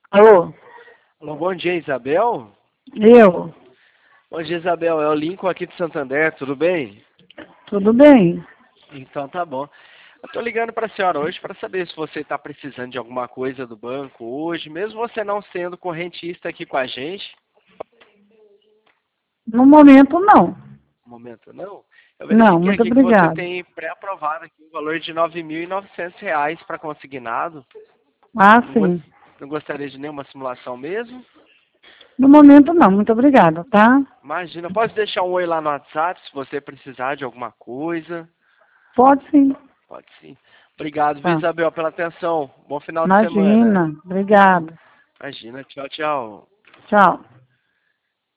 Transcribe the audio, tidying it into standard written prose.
Alô? Alô, bom dia, Isabel. Eu? Bom dia, Isabel. É o Lincoln aqui de Santander, tudo bem? Tudo bem? Então tá bom. Eu tô ligando para a senhora hoje para saber se você está precisando de alguma coisa do banco hoje, mesmo você não sendo correntista aqui com a gente. No momento, não. No momento não. Eu Não, verifiquei muito aqui que você obrigada. tem pré-aprovado aqui o valor de R$ 9.900 para consignado. Ah, Não, sim. não gostaria de nenhuma simulação mesmo? No momento, não. Muito obrigada, tá? Imagina, posso deixar um oi lá no WhatsApp se você precisar de alguma coisa. Pode sim. Pode sim. Obrigado, viu, Tá. Isabel, pela atenção. Bom final de semana. Imagina. Obrigada. Imagina. Tchau, tchau. Tchau.